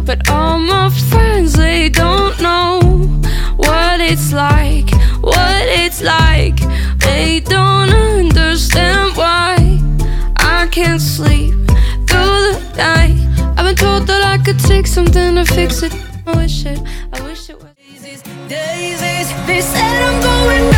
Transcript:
But all my friends, they don't know what it's like, what it's like. They don't understand why I can't sleep through the night. I've been told that I could take something to fix it. I wish it was. These daisies, they said I'm going